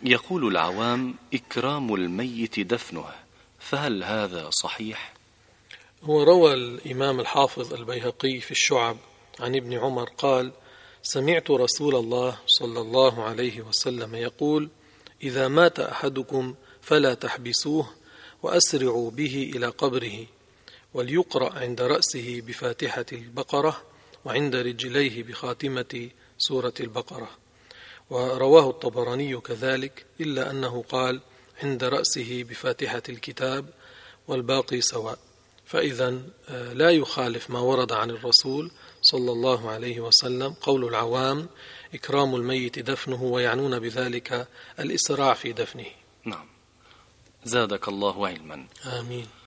يقول العوام إكرام الميت دفنه، فهل هذا صحيح؟ هو روى الإمام الحافظ البيهقي في الشعب عن ابن عمر قال: سمعت رسول الله صلى الله عليه وسلم يقول: إذا مات أحدكم فلا تحبسوه وأسرعوا به إلى قبره، وليقرأ عند رأسه بفاتحة البقرة وعند رجليه بخاتمة سورة البقرة. ورواه الطبراني كذلك، إلا أنه قال عند رأسه بفاتحة الكتاب والباقي سواء. فإذا لا يخالف ما ورد عن الرسول صلى الله عليه وسلم قول العوام إكرام الميت دفنه، ويعنون بذلك الإسراع في دفنه. نعم، زادك الله علما. آمين.